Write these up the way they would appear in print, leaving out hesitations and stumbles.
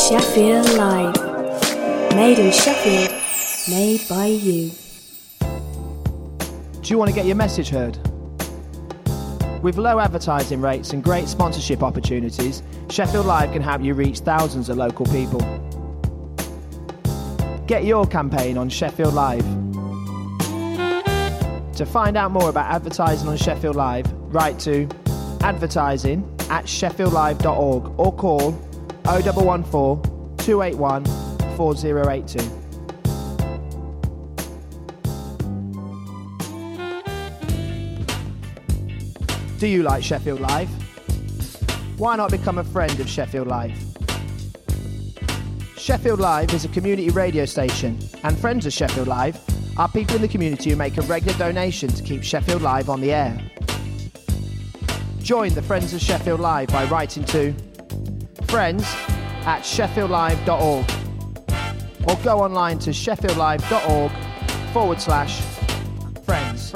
Sheffield Live. Made in Sheffield, made by you. Do you want to get your message heard? With low advertising rates and great sponsorship opportunities, Sheffield Live can help you reach thousands of local people. Get your campaign on Sheffield Live. To find out more about advertising on Sheffield Live, write to advertising@sheffieldlive.org or call 0114 281 4082. Do you like Sheffield Live? Why not become a friend of Sheffield Live? Sheffield Live is a community radio station, and friends of Sheffield Live are people in the community who make a regular donation to keep Sheffield Live on the air. Join the Friends of Sheffield Live by writing to friends@sheffieldlive.org or go online to sheffieldlive.org/friends.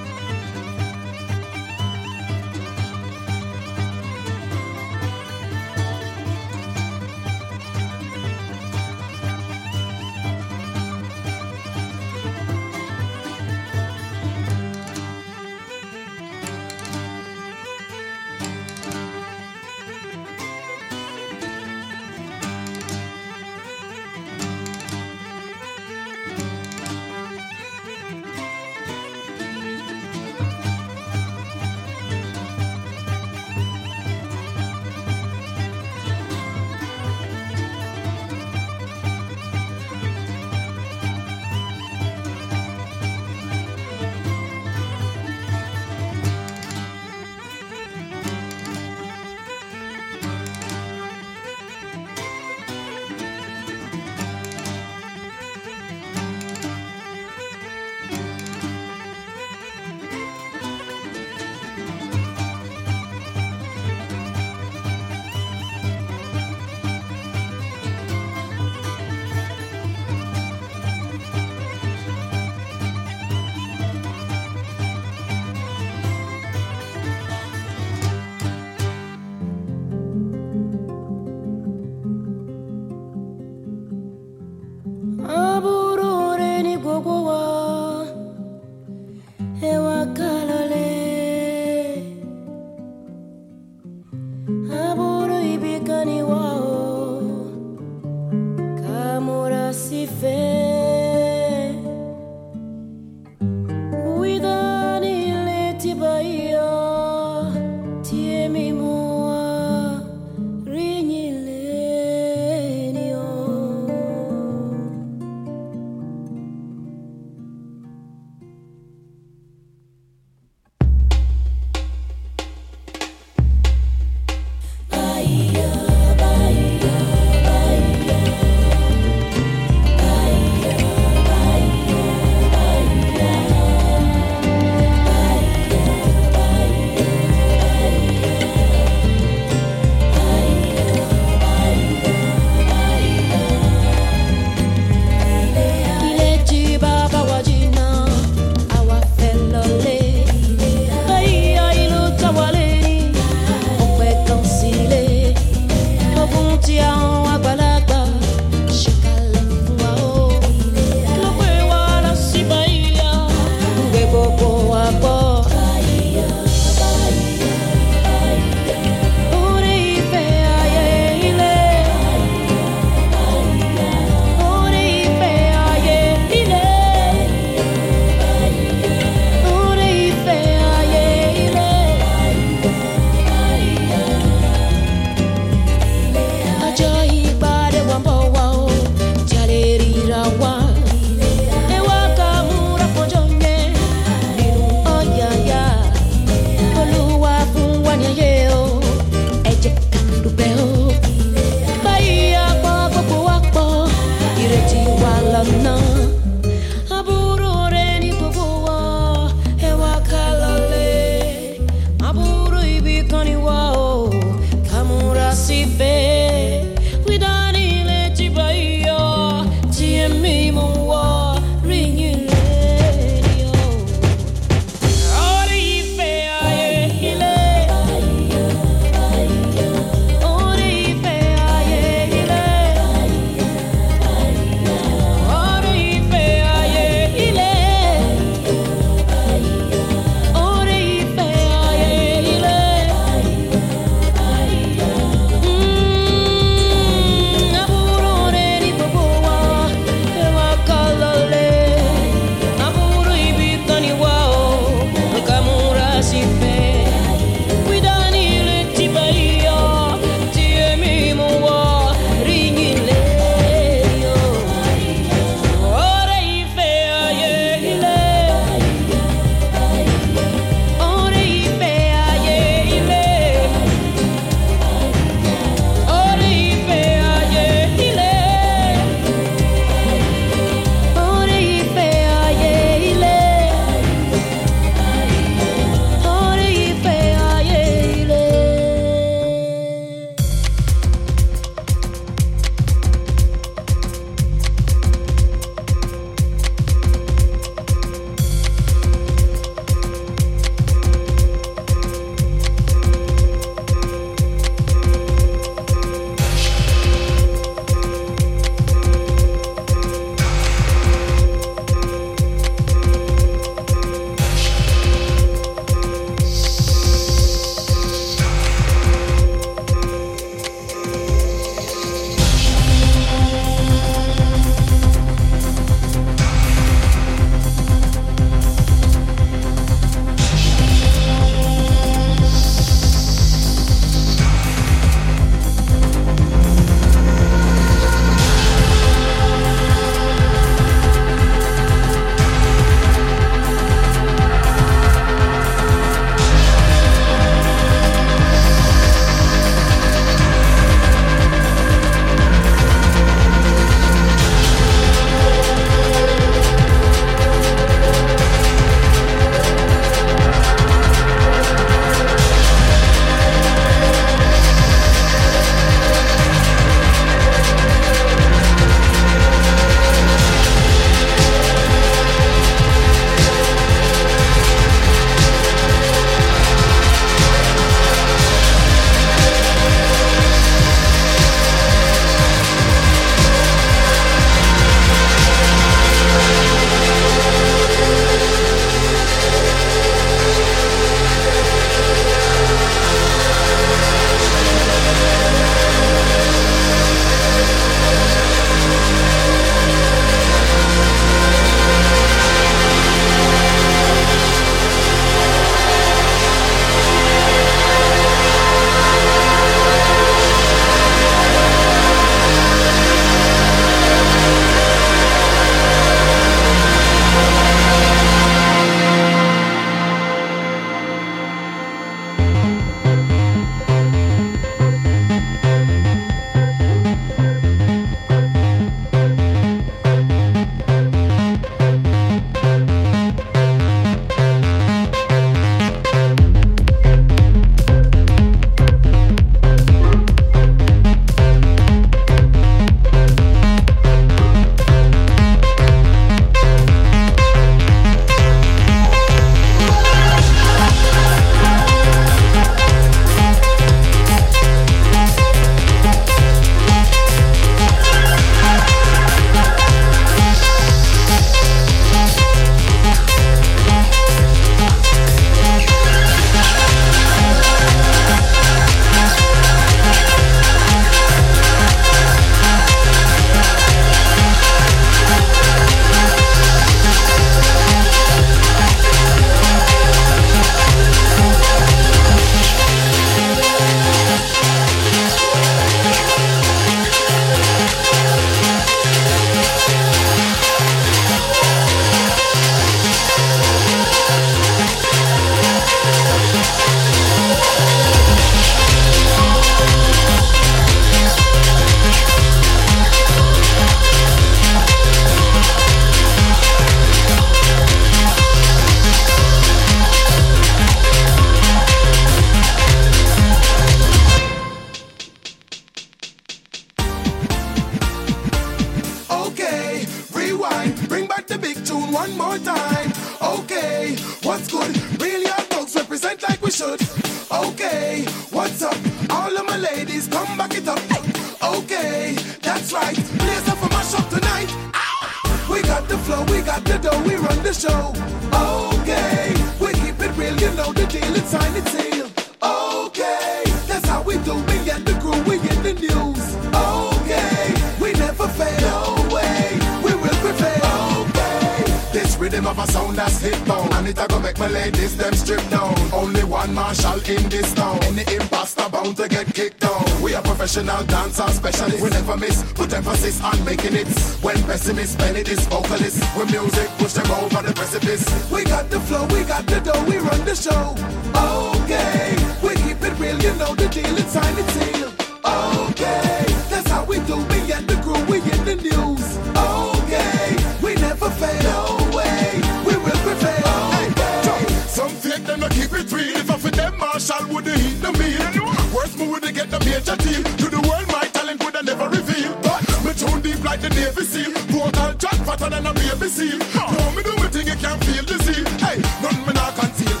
the big tune one more time. Okay, what's good? Real young folks represent like we should. Okay, what's up? All of my ladies, come back it up. Okay, that's right. Blaze up for mash up tonight. Ow! We got the flow, we got the dough, we run the show. Okay, we keep it real, you know the deal, it's sign it seal. Okay, that's how we do. Me and the crew, we in the news. Okay, we never fail. No way, we will prevail. Okay, this rhythm of a sound that's hit bone, and it a go make my ladies them strip down. Only one marshal in this town. Any imposter bound to get kicked down. We are professional dancer specialists. We never miss, put emphasis on making it. When pessimists penny this vocalist, with music push them over the precipice. We got the flow, we got the dough, we run the show. Okay, we keep it real, you know the deal, it's sign it seal. Okay, that's how we do. Me and the crew, we in the news. Okay, we never fail. No way, we will prevail. Okay. Some fake them to keep it real. If I for them marshal would they eat the meal. Worst move would they get the major deal. To the world my talent would I never reveal. But me tune deep like the Navy SEAL. Vocal track fatter than a baby seal. No, me do a thing you can't feel the seal. Hey, none me not conceal.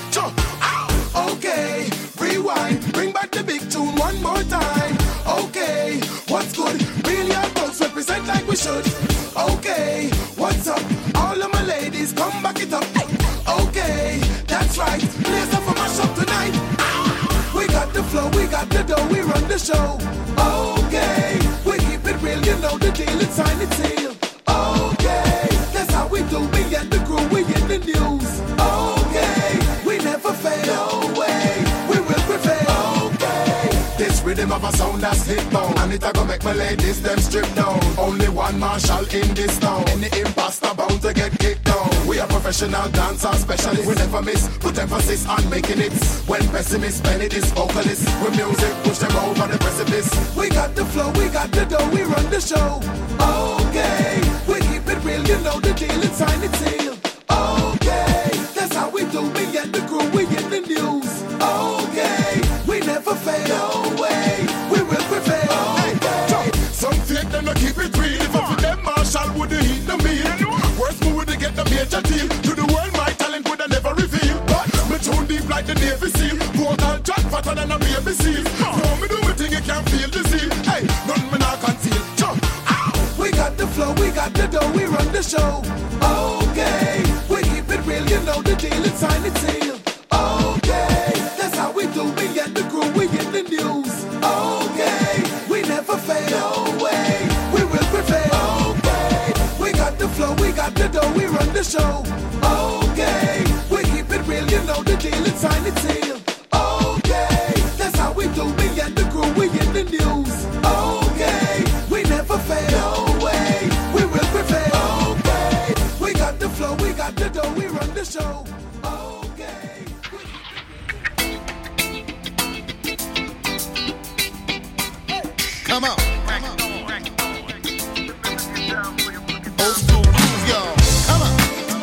Okay, rewind, bring back the big tune one more time. Okay, what's good? Real young folks represent like we should. Okay, what's up? All of my ladies, come back it up. Okay, that's right. Blaze up for mash up tonight. We got the flow, we got the dough, we run the show. Okay, we keep it real, you know the deal, it's sign it seal. Okay, that's how we do. Me and the crew, we in the news. Okay, we never fail. No way, we will prevail. Okay, this rhythm of a sound that's hit bone, and it a go make my ladies them strip down. Only one marshal in this town. Any imposter bound to get kicked down. We are professional dancer specialists. We never miss, put emphasis on making it. When pessimists penny this vocalist, with music push them over the precipice. We got the flow, we got the dough, we run the show. Okay, we keep it real, you know the deal, it's sign it seal. Okay, that's how we do. Me and the crew, we in the news. Okay, we never fail. No way, we will prevail. Okay, some fake them to keep it real. If I for them marshal would they eat the meal. Worst move would they get the major deal. To the world my talent would I never reveal. But me tune deep like the Navy SEAL. Vocal track fatter than a baby seal. No, me do a thing you can't feel the seal. Hey, none me not conceal. We got the flow, we got the dough, we run the show. Okay, we keep it real, you know the deal, it's sign it seal. Okay, that's how we do. Me and the crew, we in the news. Okay, we never fail. No way, we will prevail. Okay, we got the flow, we got the dough, we run the show. Okay, we keep it real, you know the deal, it's sign it seal. Okay, that's how we do. Me and the crew, we in the news. Okay, we never fail. No way, we will prevail. Okay, we got the flow, we got the dough, we run the show. Okay. Come on. Old school groove, y'all. Come on.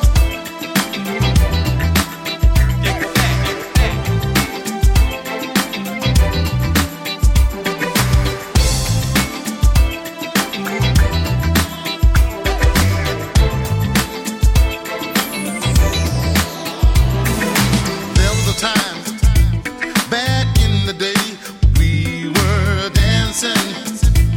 There was a time back in the day we were dancing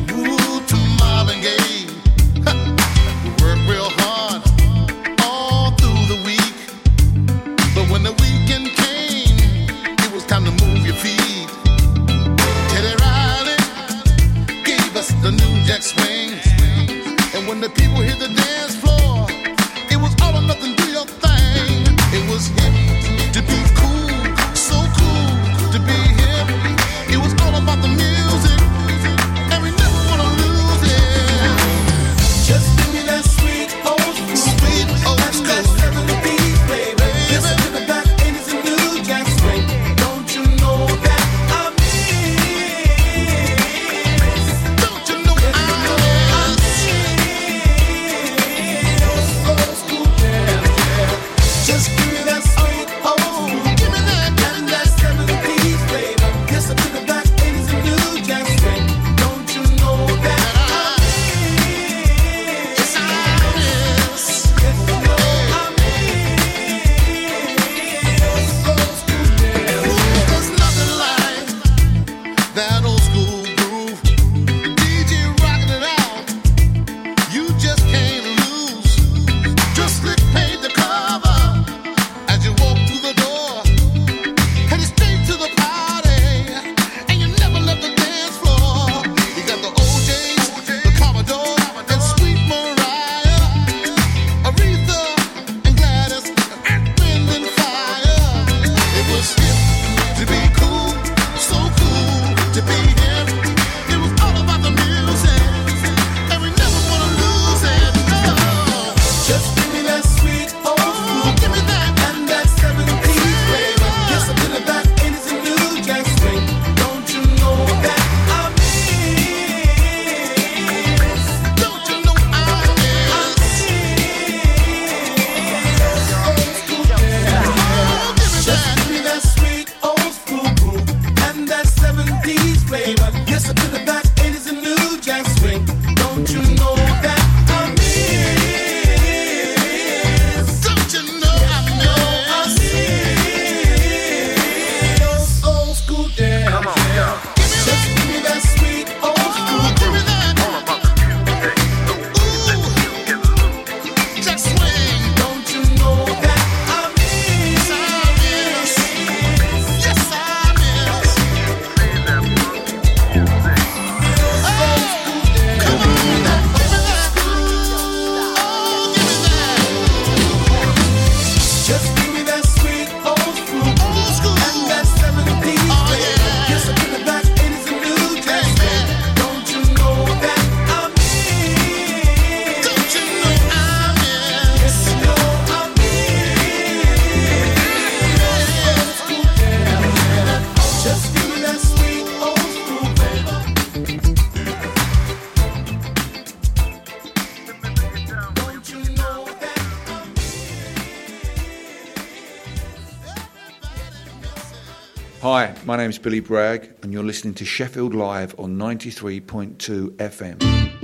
Hi, my name's Billy Bragg, and you're listening to Sheffield Live on 93.2 FM.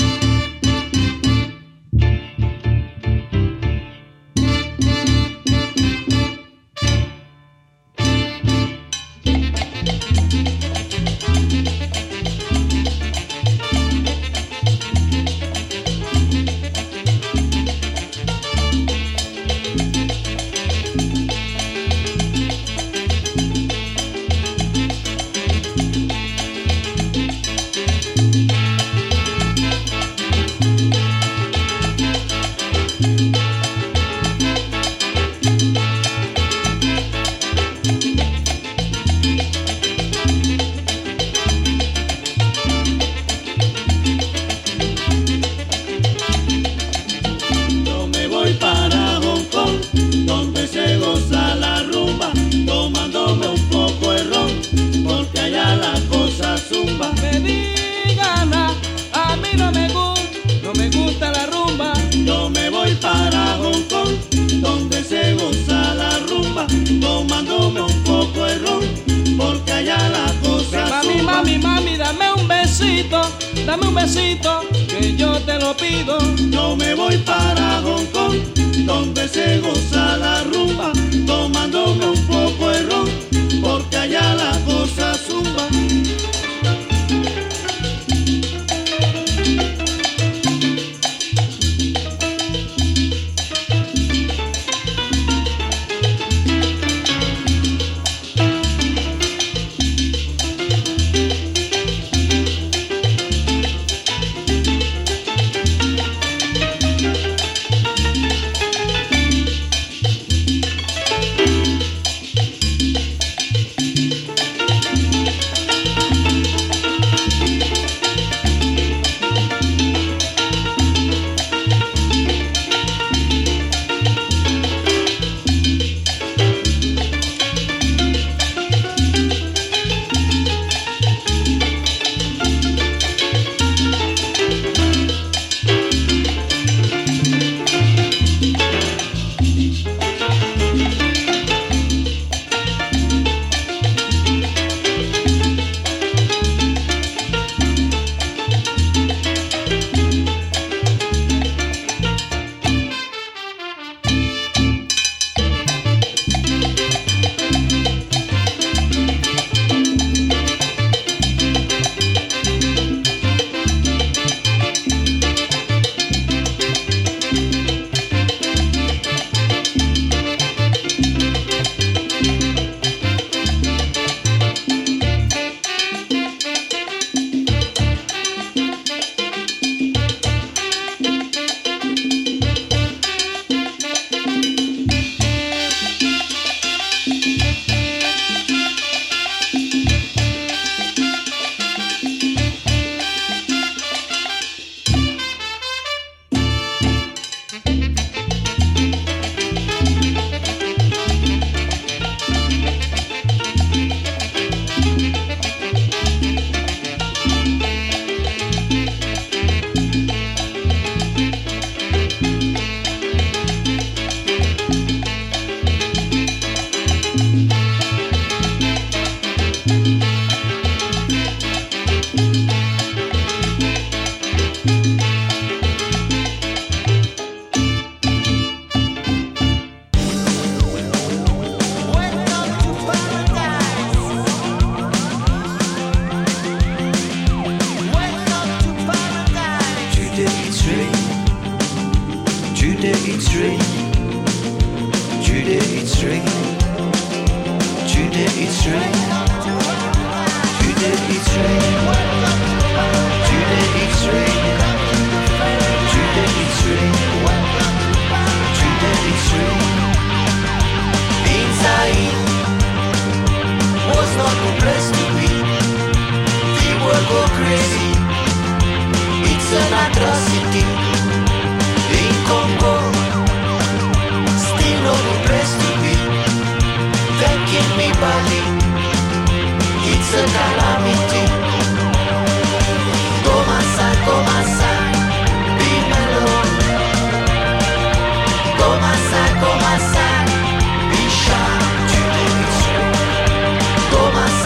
Dame un besito, que yo te lo pido. Yo me voy para Hong Kong, donde se goza la rumba, tomándome un poco de ron, porque allá la cosa zumba. Thomas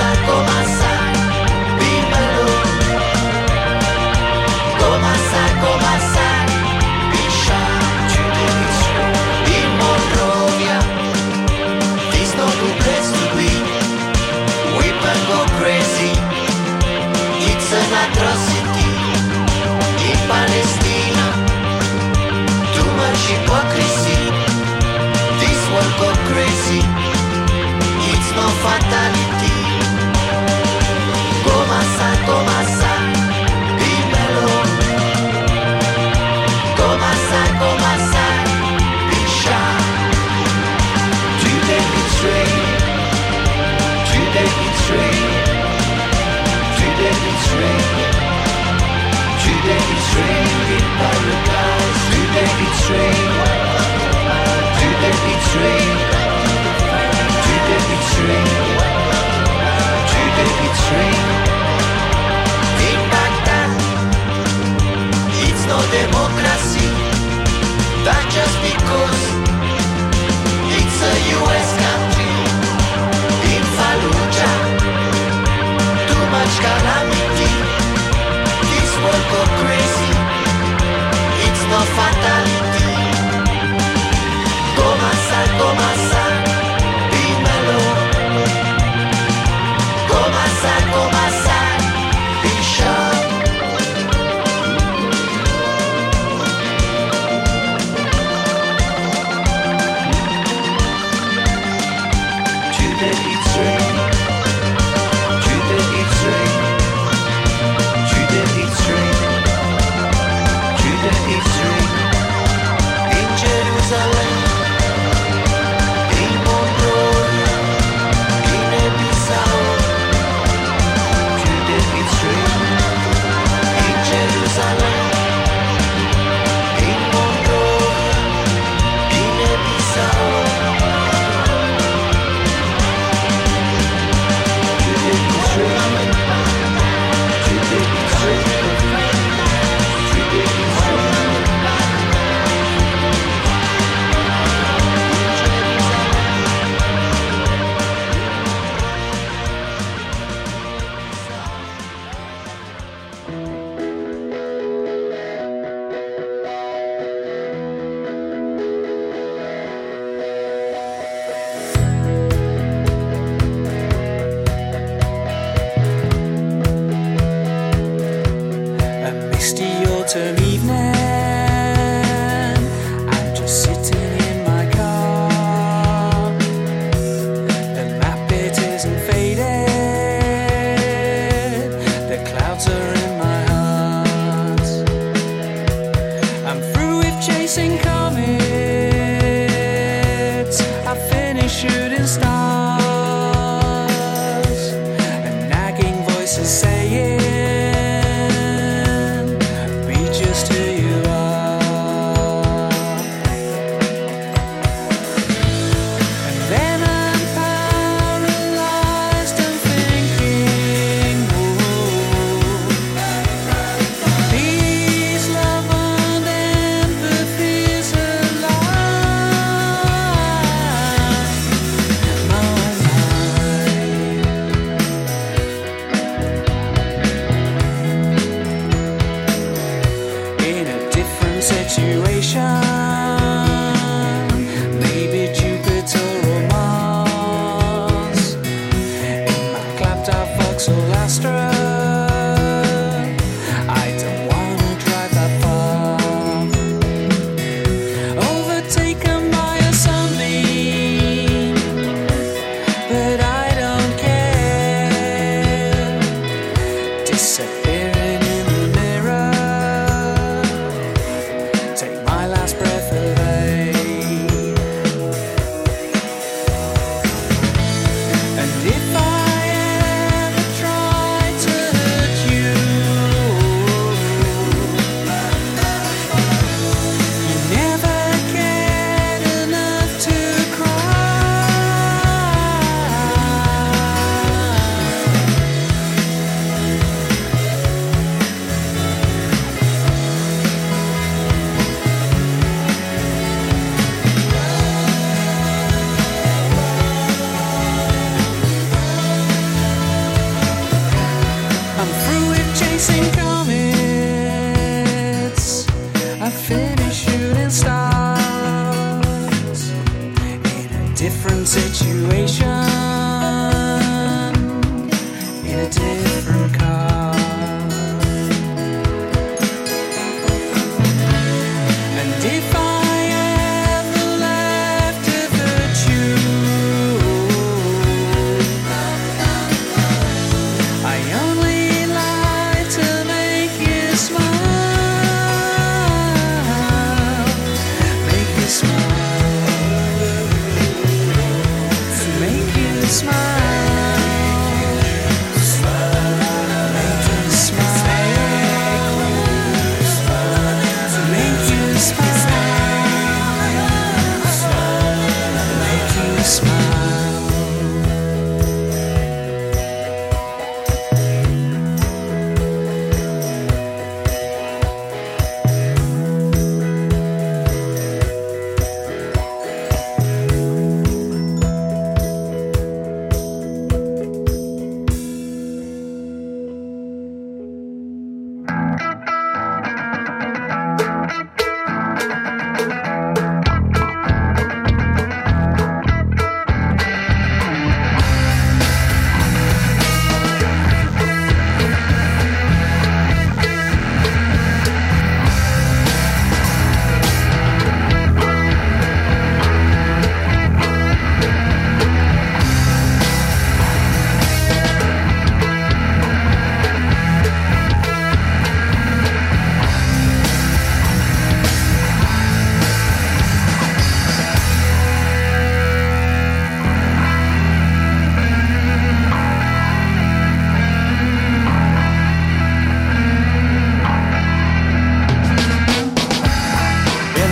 Make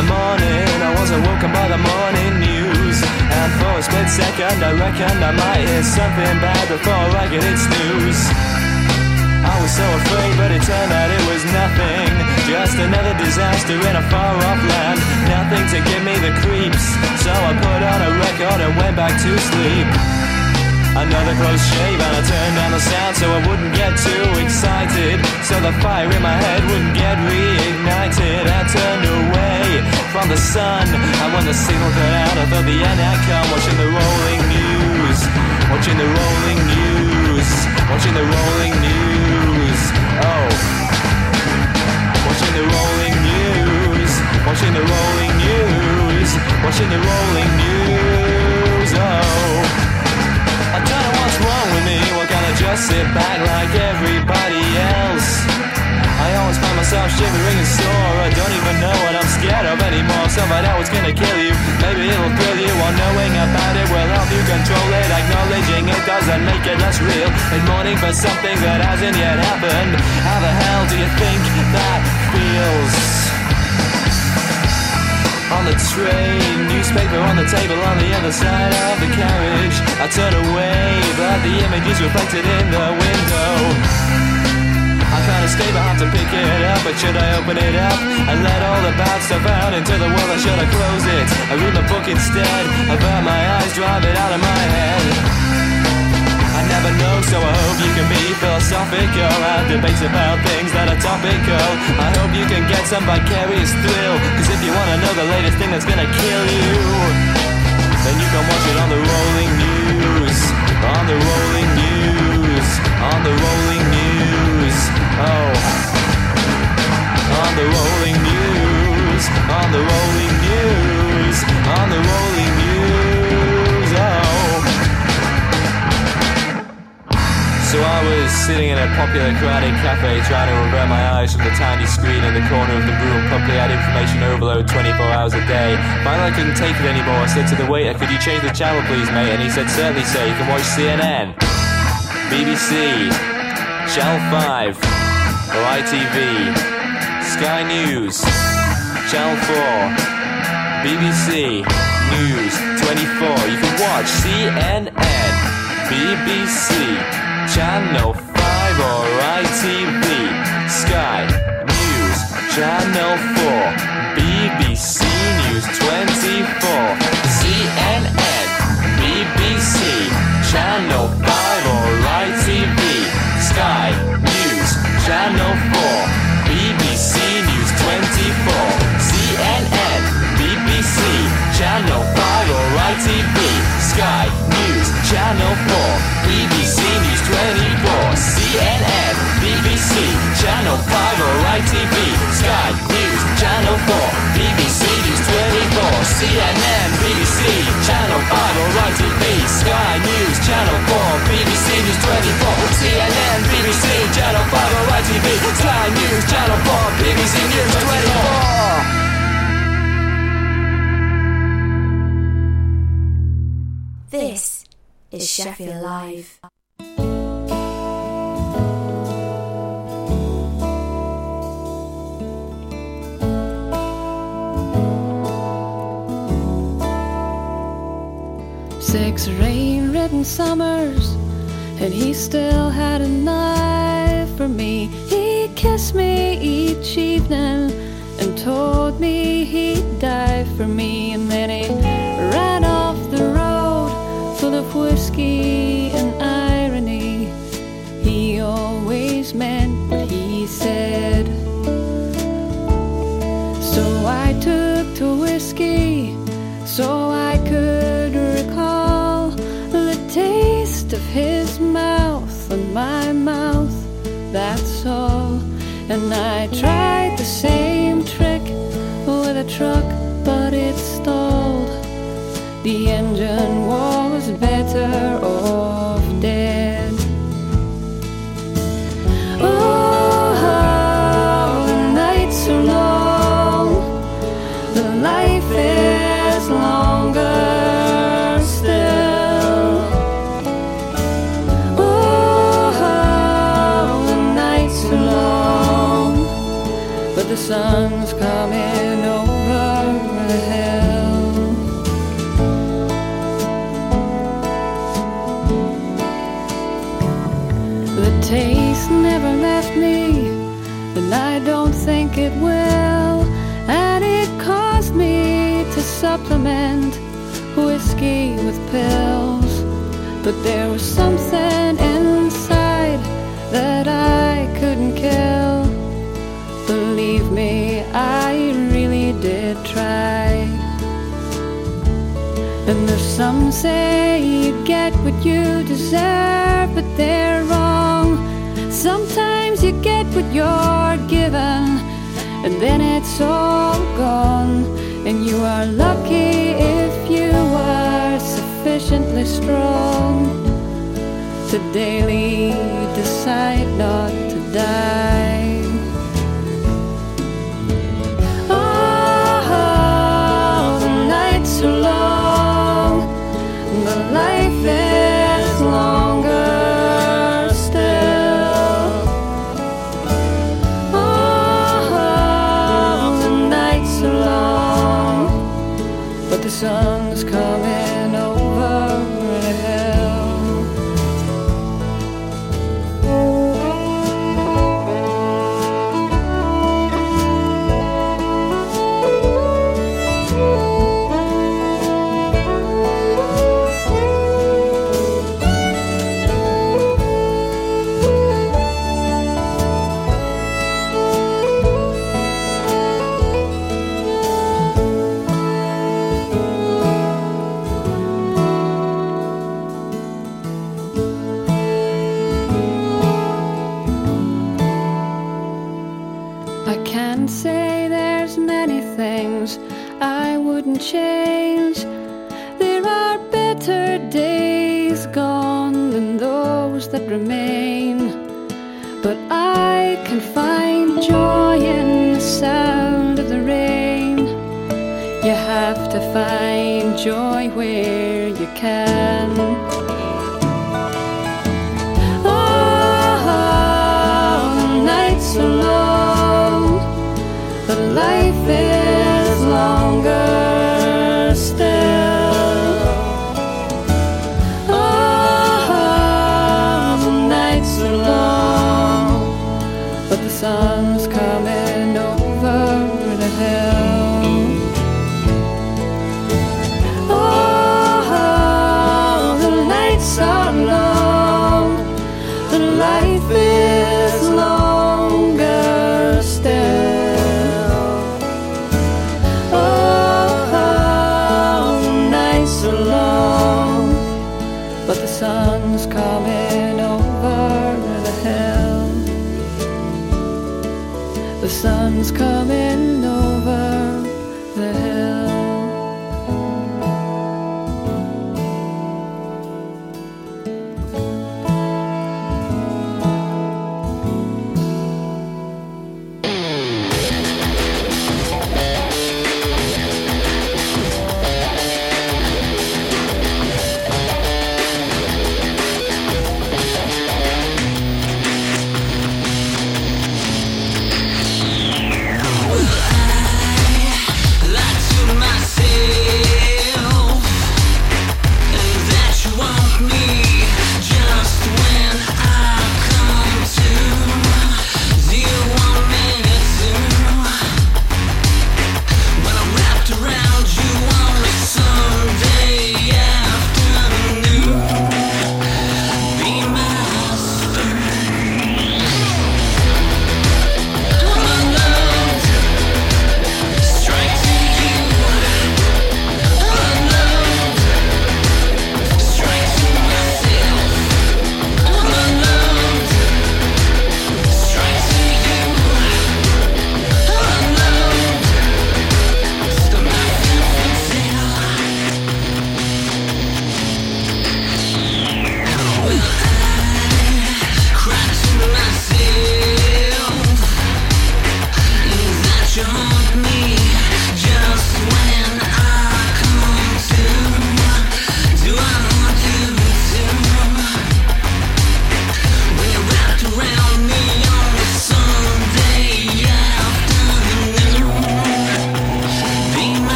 the morning, I was awoken by the morning news. And for a split second I reckoned I might hear something bad before I could hit snooze. I was so afraid, but it turned out it was nothing. Just another disaster in a far-off land. Nothing to give me the creeps. So I put on a record and went back to sleep. Another close shave and I turned down the sound so I wouldn't get too excited, so the fire in my head wouldn't get reignited. I turned away from the sun, and when the signal cut out I thought the end had come. Watching the rolling news, watching the rolling news, watching the rolling news. Oh, watching the rolling news, watching the rolling news, watching the rolling news. Oh, I don't know what's wrong with me, why can't I just sit back like everybody else? I always find myself shivering and sore, I don't even know what I'm scared of anymore. So if I know it's gonna kill you, maybe it'll thrill you, while knowing about it will help you control it. Acknowledging it doesn't make it less real, and mourning for something that hasn't yet happened. How the hell do you think that feels? On the train, newspaper on the table on the other side of the carriage. I turn away, but the image is reflected in the window. I can't escape, I have to pick it up, but should I open it up and let all the bad stuff out into the world, or should I close it? I read my book instead, avert my eyes, drive it out of my head. I never know, so I hope you can be philosophical, have debates about things that are topical. I hope you can get some vicarious thrill, cause if you wanna know the latest thing that's gonna kill you, then you can watch it on the rolling news, on the rolling news, on the rolling news. Oh, on the rolling news, on the rolling news, on the rolling news. Oh. So I was sitting in a popular crowded cafe trying to avert my eyes from the tiny screen in the corner of the room. Promptly had information overload 24 hours a day. Finally I couldn't take it anymore. I said to the waiter, could you change the channel please mate? And he said, certainly sir, you can watch CNN, BBC, Channel 5, or ITV, Sky News, Channel 4, BBC, News 24. You can watch CNN, BBC, Channel 5 or ITV, Sky News, Channel 4, BBC News 24, CNN, BBC, Channel 5 or ITV, Sky News, Channel 4, BBC News 24, CNN, BBC, Channel 5 or ITV, Sky News, Channel 4, BBC News 24, CNN, BBC, Channel 5 or ITV, Sky News, Channel 4, BBC News 24, CNN, BBC, Channel 5 or ITV, Sky News, Channel 4, BBC News 24, CNN, BBC, Channel 5 or ITV, Sky News, Channel 4, BBC News 24. This is Sheffield Live. Six rain-ridden summers, and he still had a knife for me. He kissed me each evening and told me he'd die for me. And then he ran off the road full of whiskey and irony. He always meant what he said. So I took to whiskey so I could recall the taste of his mouth and my mouth, that's all. And I tried the same trick with a truck, but it stalled. The engine was better off dead. Oh, the nights are long, the life is longer still. Oh, the nights are long, but the sun's coming over and I don't think it will. And it caused me to supplement whiskey with pills. But there was something inside that I couldn't kill. Believe me, I really did try. And there's some say you get what you deserve, but they're wrong. Sometimes you get what you're given, and then it's all gone. And you are lucky if you are sufficiently strong to daily decide not to die. Oh, the nights are long, the life is longer still. Oh, the nights are long, but the sun's coming over the hill. I can't say there's many things I wouldn't change. There are better days gone than those that remain. But I can find joy in the sound of the rain. You have to find joy where you can. Oh, the nights are long, but life is longer still. Oh, the nights are long, but the sun's coming over the hill. Oh, the nights are long, but life is longer still. Long, but the sun's coming over the hill.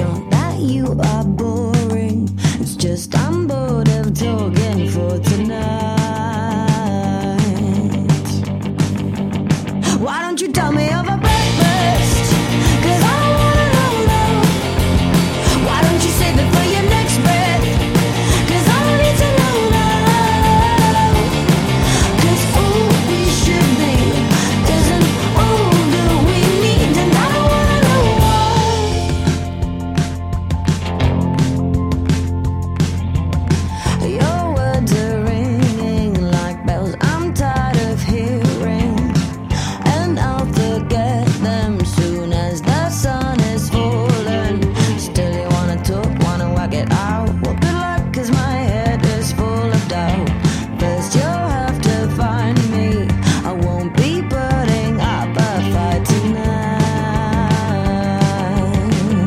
not that you are boring, it's just I'm bored of talking for tonight. Why don't you tell me over breakfast? 'Cause I don't wanna know. Why don't you save it for your next breath? 'Cause I don't need to know now. 'Cause all we should be isn't all that we need, and I don't wanna know why. Your words are ringing like bells I'm tired of hearing, and I'll forget them soon as the sun is falling. Still you wanna talk, wanna whack it out. Well, good luck, 'cause my head is full of doubt. First you'll have to find me, I won't be putting up a fight tonight.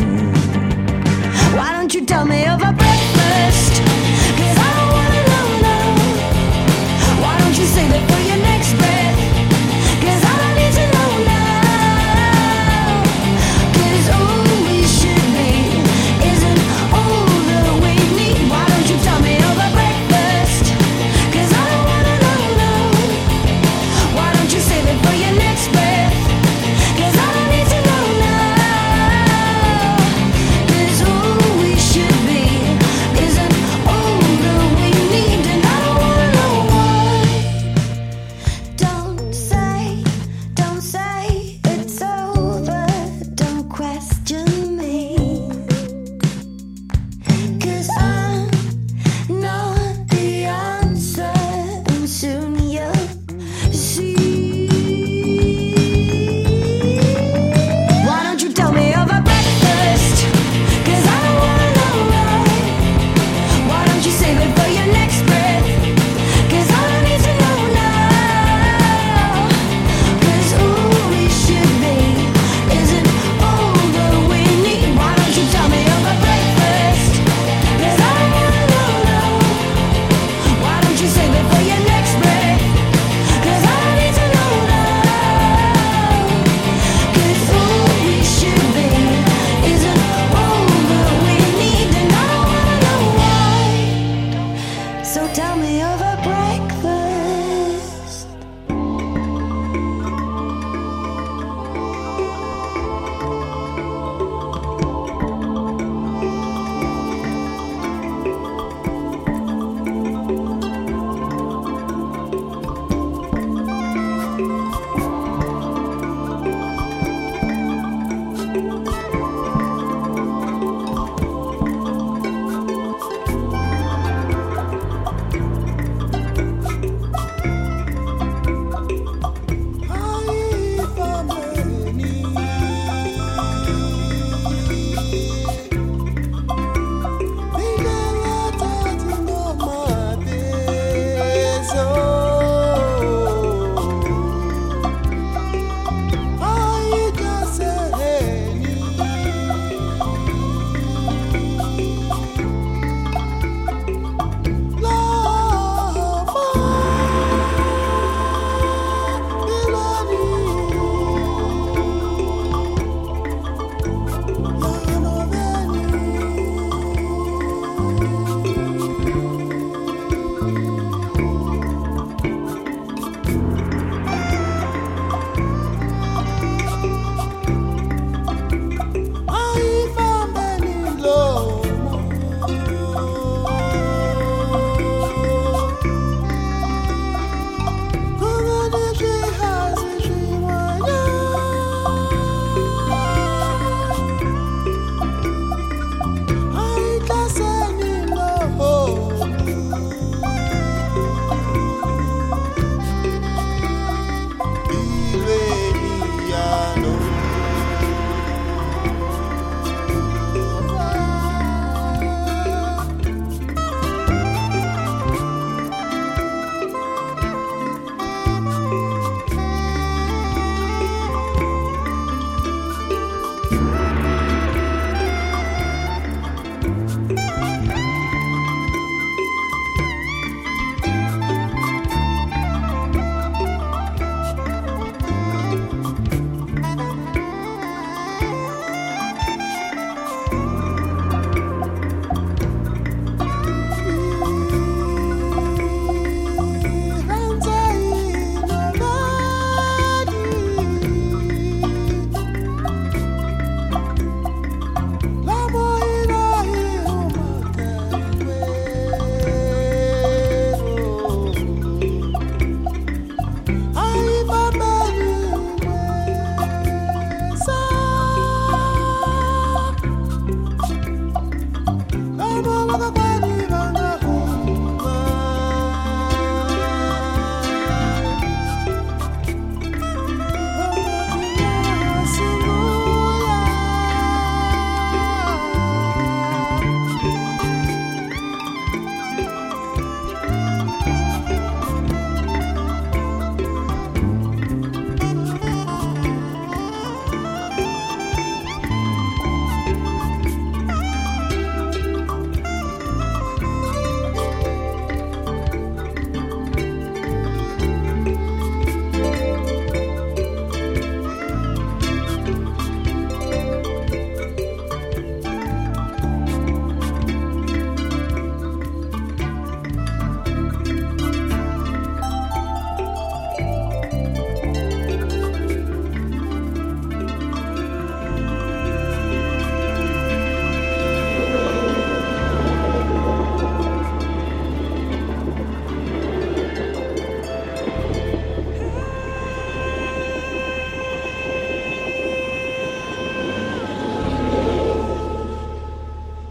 Why don't you tell me over breakfast? 'Cause I don't wanna know now. Why don't you save it for your next breath? 'Cause I don't need to know now. 'Cause all we should be isn't all that we need. Why don't you tell me over breakfast? 'Cause I don't wanna know now. Why don't you save it for your next breath? 'Cause I don't need to know now. 'Cause all we should be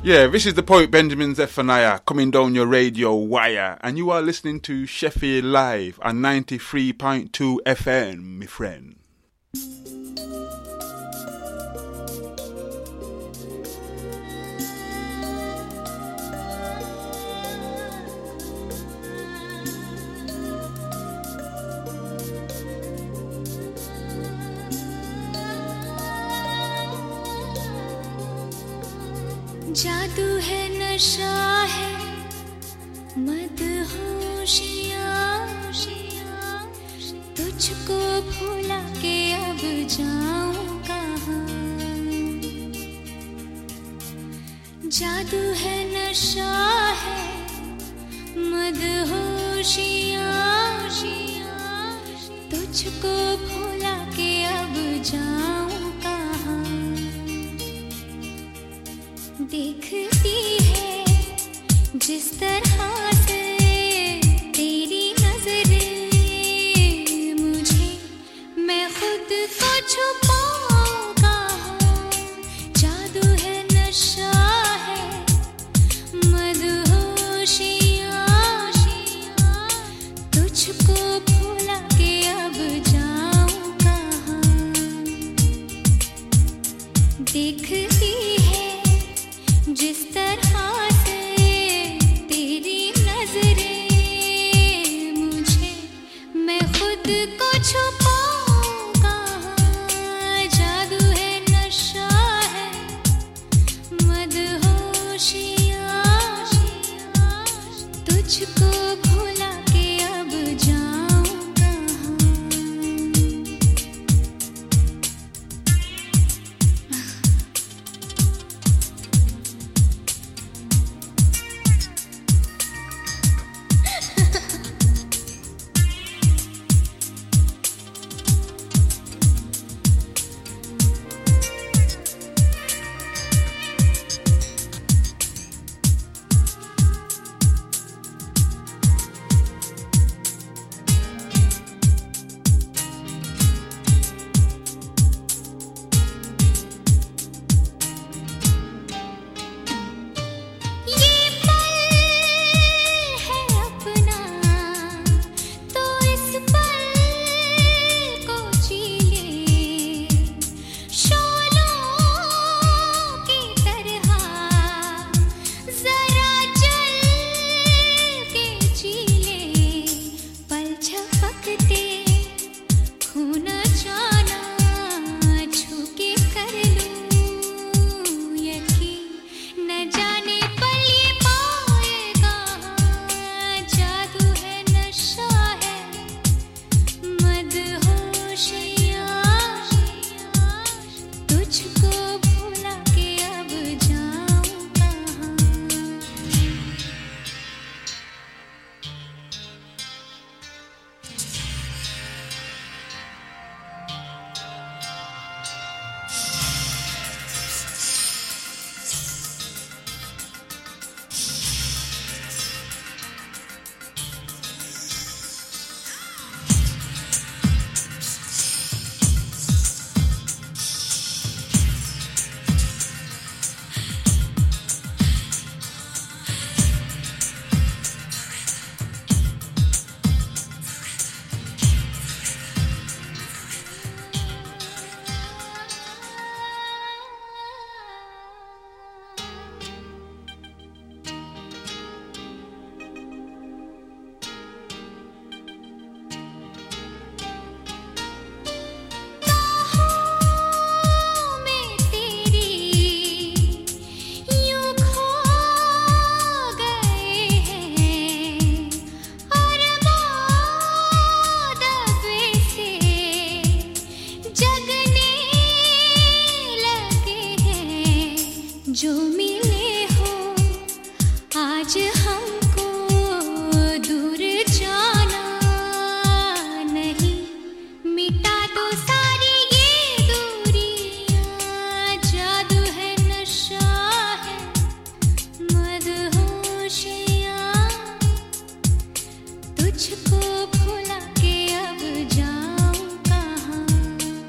Yeah, this is the poet Benjamin Zephaniah coming down your radio wire, and you are listening to Sheffield Live on 93.2 FM, my friend. जादू है नशा है मदहोशियाँ तुझको भुला के अब जाऊं कहाँ जादू है नशा है मदहोशियाँ तुझको भुला के अब जाऊं कहाँ देखती है जिस तरह से तेरी नजरें मुझे मैं खुद को छुपाऊं कहाँ जादू है नशा है मदहोशियाँ तुझको भुला के अब जाऊं कहाँ देखती जिस तरह से तेरी नजरें मुझे मैं खुद को छुपाऊं कहाँ जादू है नशा है मदहोशियाँ तुझको भुला के अब जाऊं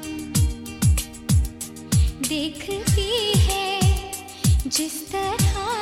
देखती है जिस तरह